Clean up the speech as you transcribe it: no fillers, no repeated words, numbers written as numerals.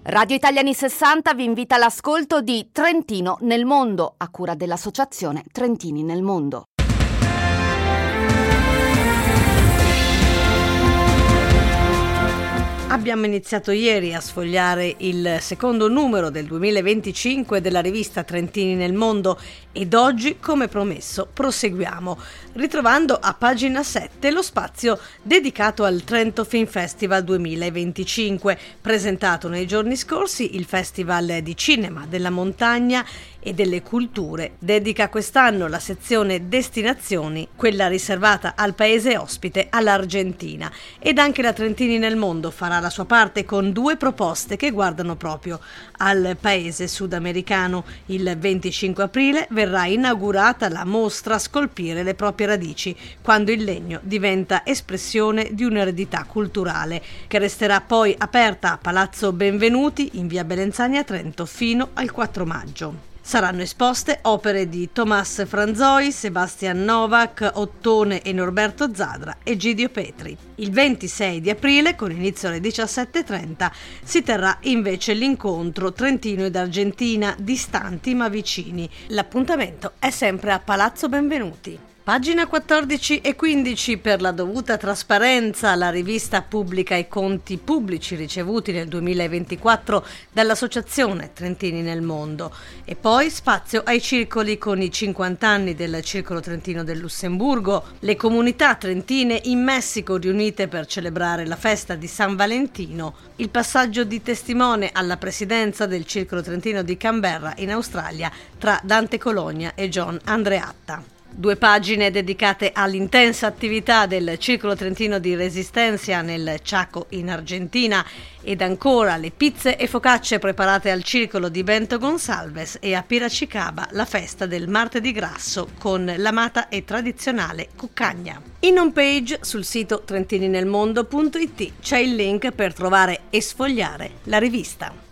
Radio Italiani 60 vi invita all'ascolto di Trentino nel mondo, a cura dell'associazione Trentini nel mondo. Abbiamo iniziato ieri a sfogliare il secondo numero del 2025 della rivista Trentini nel mondo ed oggi, come promesso, proseguiamo, ritrovando a pagina 7 lo spazio dedicato al Trento Film Festival 2025. Presentato nei giorni scorsi, il Festival di Cinema della Montagna e delle Culture dedica quest'anno la sezione Destinazioni, quella riservata al paese ospite, all'Argentina, ed anche la Trentini nel mondo farà la sua parte con due proposte che guardano proprio al paese sudamericano. Il 25 aprile verrà inaugurata la mostra Scolpire le proprie radici, quando il legno diventa espressione di un'eredità culturale, che resterà poi aperta a Palazzo Benvenuti in via Belenzani a Trento fino al 4 maggio. Saranno esposte opere di Tomás Franzoi, Sebastian Novak, Ottone e Norberto Zadra e Gidio Petri. Il 26 di aprile, con inizio alle 17:30, si terrà invece l'incontro Trentino ed Argentina, distanti ma vicini. L'appuntamento è sempre a Palazzo Benvenuti. Pagina 14 e 15. Per la dovuta trasparenza, la rivista pubblica i conti pubblici ricevuti nel 2024 dall'Associazione Trentini nel mondo. E poi spazio ai circoli con i 50 anni del Circolo Trentino del Lussemburgo, le comunità trentine in Messico riunite per celebrare la festa di San Valentino, il passaggio di testimone alla presidenza del Circolo Trentino di Canberra in Australia tra Dante Cologna e John Andreatta. 2 pagine dedicate all'intensa attività del Circolo Trentino di Resistencia nel Chaco in Argentina ed ancora le pizze e focacce preparate al Circolo di Bento Gonçalves e a Piracicaba la festa del martedì grasso con l'amata e tradizionale cuccagna. In home page sul sito trentininelmondo.it c'è il link per trovare e sfogliare la rivista.